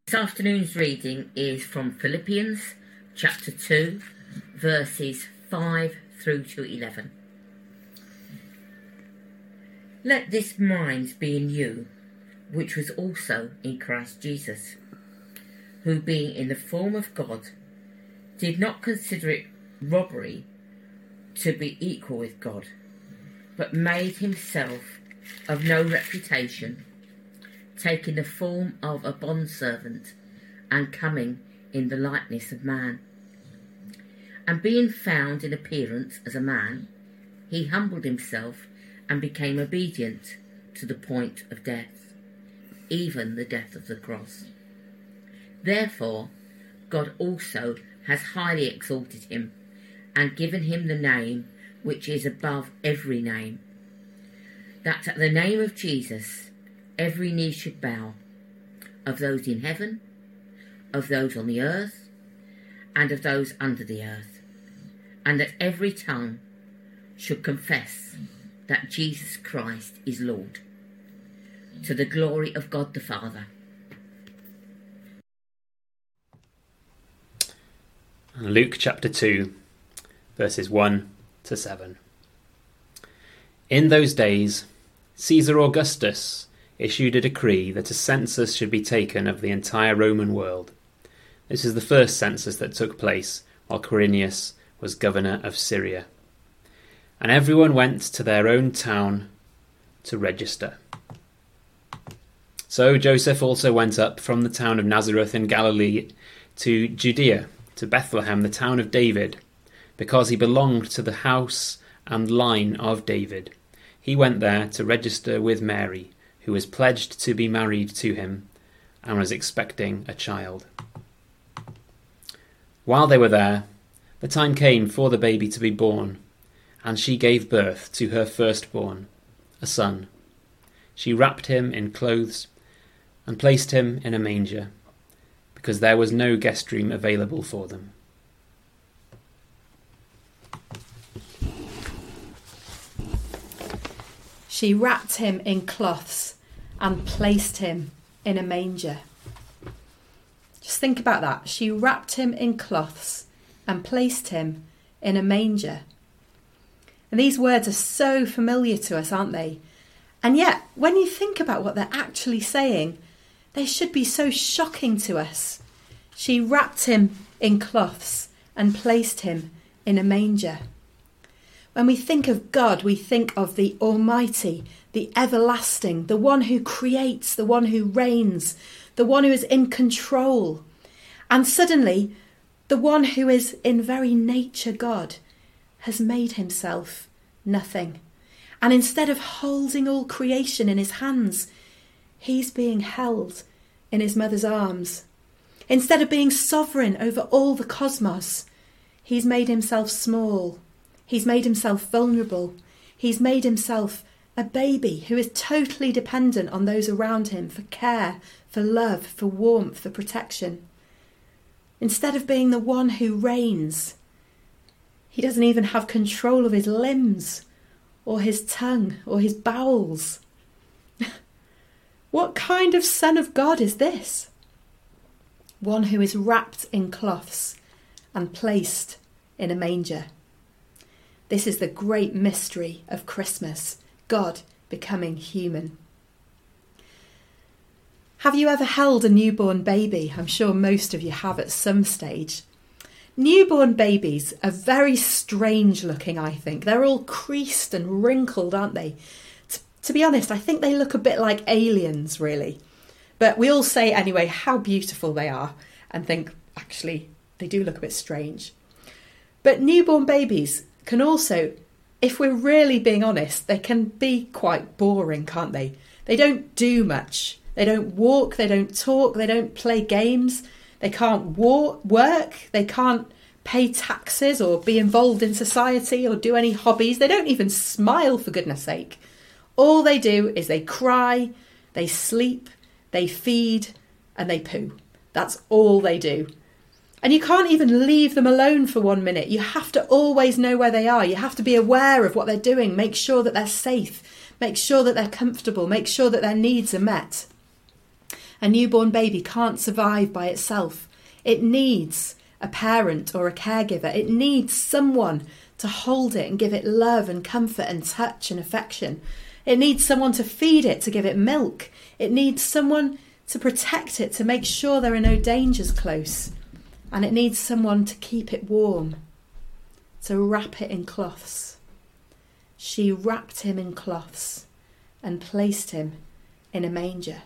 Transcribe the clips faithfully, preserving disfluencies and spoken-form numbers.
This afternoon's reading is from Philippians chapter two, verses five through to eleven. Let this mind be in you, which was also in Christ Jesus, who being in the form of God, did not consider it robbery to be equal with God, but made himself of no reputation, taking the form of a bondservant, and coming in the likeness of man. And being found in appearance as a man, he humbled himself and became obedient to the point of death, even the death of the cross. Therefore, God also has highly exalted him, and given him the name which is above every name, that at the name of Jesus every knee should bow, of those in heaven, of those on the earth, and of those under the earth, and that every tongue should confess that Jesus Christ is Lord, to the glory of God the Father. Luke chapter two, verses one to seven. In those days, Caesar Augustus issued a decree that a census should be taken of the entire Roman world. This is the first census that took place while Quirinius was governor of Syria. And everyone went to their own town to register. So Joseph also went up from the town of Nazareth in Galilee to Judea, to Bethlehem, the town of David, because he belonged to the house and line of David. He went there to register with Mary, who was pledged to be married to him and was expecting a child. While they were there, the time came for the baby to be born, and she gave birth to her firstborn, a son. She wrapped him in clothes and placed him in a manger, because there was no guest room available for them. She wrapped him in cloths and placed him in a manger. Just think about that. She wrapped him in cloths and placed him in a manger. And these words are so familiar to us, aren't they? And yet, when you think about what they're actually saying, they should be so shocking to us. She wrapped him in cloths and placed him in a manger. When we think of God, we think of the Almighty, the everlasting, the one who creates, the one who reigns, the one who is in control. And suddenly, the one who is in very nature God has made himself nothing. And instead of holding all creation in his hands, he's being held in his mother's arms. Instead of being sovereign over all the cosmos, he's made himself small. He's made himself vulnerable. He's made himself a baby who is totally dependent on those around him for care, for love, for warmth, for protection. Instead of being the one who reigns, he doesn't even have control of his limbs or his tongue or his bowels. What kind of Son of God is this? One who is wrapped in cloths and placed in a manger. This is the great mystery of Christmas, God becoming human. Have you ever held a newborn baby? I'm sure most of you have at some stage. Newborn babies are very strange looking, I think. They're all creased and wrinkled, aren't they? T- to be honest, I think they look a bit like aliens, really. But we all say anyway how beautiful they are and think, actually, they do look a bit strange. But newborn babies can also, if we're really being honest, they can be quite boring, can't they? They don't do much. They don't walk, they don't talk, they don't play games, they can't walk, work, they can't pay taxes or be involved in society or do any hobbies. They don't even smile, for goodness sake. All they do is they cry, they sleep, they feed, and they poo. That's all they do. And you can't even leave them alone for one minute. You have to always know where they are. You have to be aware of what they're doing. Make sure that they're safe. Make sure that they're comfortable. Make sure that their needs are met. A newborn baby can't survive by itself. It needs a parent or a caregiver. It needs someone to hold it and give it love and comfort and touch and affection. It needs someone to feed it, to give it milk. It needs someone to protect it, to make sure there are no dangers close. And it needs someone to keep it warm, to wrap it in cloths. She wrapped him in cloths and placed him in a manger.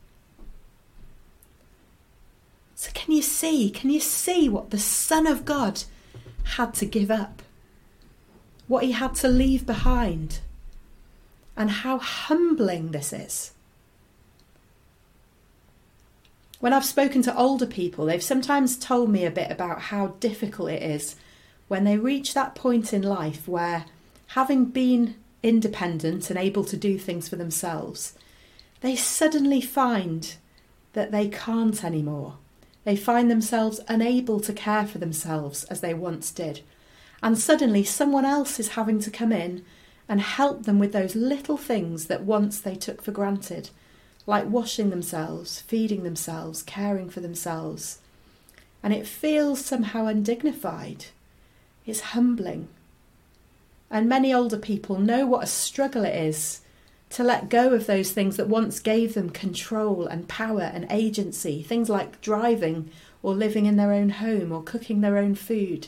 So can you see, can you see what the Son of God had to give up? What he had to leave behind? And how humbling this is. When I've spoken to older people, they've sometimes told me a bit about how difficult it is when they reach that point in life where, having been independent and able to do things for themselves, they suddenly find that they can't anymore. They find themselves unable to care for themselves as they once did. And suddenly someone else is having to come in and help them with those little things that once they took for granted, like washing themselves, feeding themselves, caring for themselves. And it feels somehow undignified. It's humbling. And many older people know what a struggle it is to let go of those things that once gave them control and power and agency, things like driving or living in their own home or cooking their own food.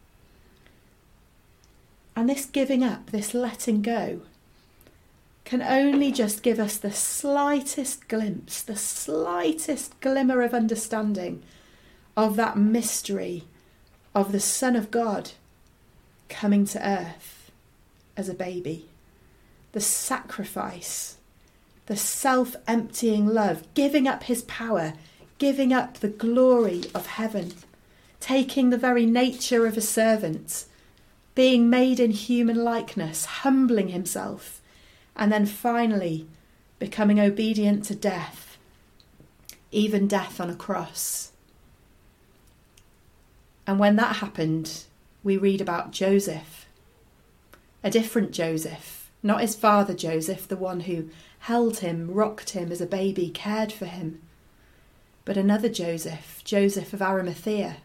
And this giving up, this letting go, can only just give us the slightest glimpse, the slightest glimmer of understanding of that mystery of the Son of God coming to earth as a baby. The sacrifice, the self-emptying love, giving up his power, giving up the glory of heaven, taking the very nature of a servant, being made in human likeness, humbling himself, and then finally becoming obedient to death, even death on a cross. And when that happened, we read about Joseph, a different Joseph, not his father Joseph, the one who held him, rocked him as a baby, cared for him, but another Joseph, Joseph of Arimathea.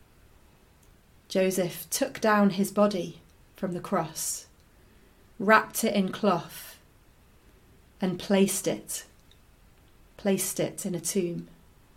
Joseph took down his body from the cross, wrapped it in cloth, and placed it, placed it in a tomb.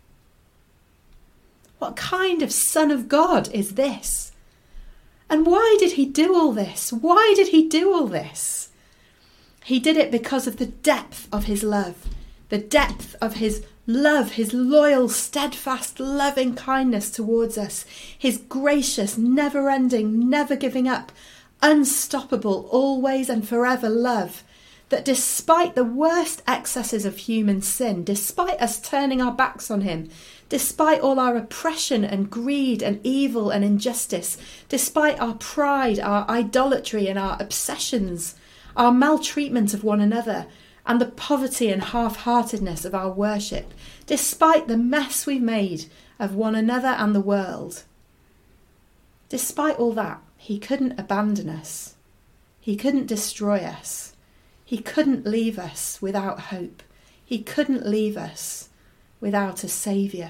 What kind of Son of God is this? And why did he do all this? Why did he do all this? He did it because of the depth of his love, the depth of his love, his loyal, steadfast, loving kindness towards us, his gracious, never-ending, never giving up, unstoppable, always and forever love, that despite the worst excesses of human sin, despite us turning our backs on him, despite all our oppression and greed and evil and injustice, despite our pride, our idolatry and our obsessions, our maltreatment of one another, and the poverty and half-heartedness of our worship, despite the mess we've made of one another and the world, despite all that, he couldn't abandon us. He couldn't destroy us. He couldn't leave us without hope. He couldn't leave us without a saviour.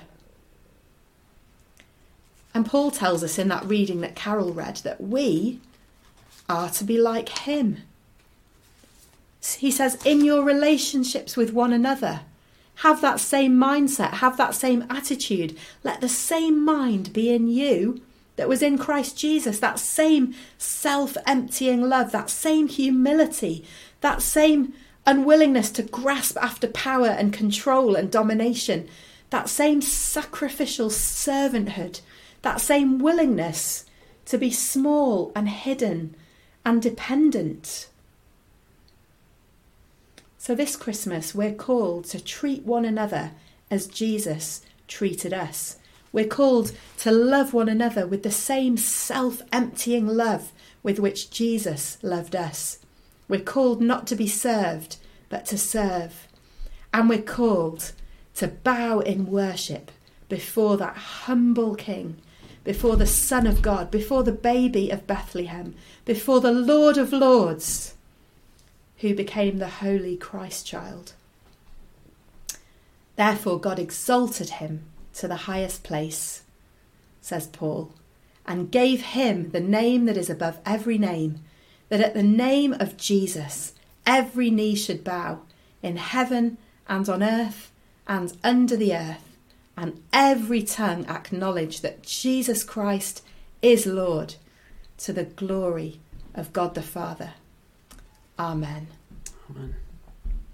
And Paul tells us in that reading that Carol read that we are to be like him. He says, in your relationships with one another, have that same mindset, have that same attitude. Let the same mind be in you that was in Christ Jesus, that same self-emptying love, that same humility, that same unwillingness to grasp after power and control and domination, that same sacrificial servanthood, that same willingness to be small and hidden and dependent. So this Christmas, we're called to treat one another as Jesus treated us. We're called to love one another with the same self-emptying love with which Jesus loved us. We're called not to be served, but to serve. And we're called to bow in worship before that humble King, before the Son of God, before the baby of Bethlehem, before the Lord of Lords, who became the holy Christ child. Therefore God exalted him to the highest place, says Paul, and gave him the name that is above every name, that at the name of Jesus every knee should bow, in heaven and on earth and under the earth, and every tongue acknowledge that Jesus Christ is Lord, to the glory of God the Father. Amen. Amen.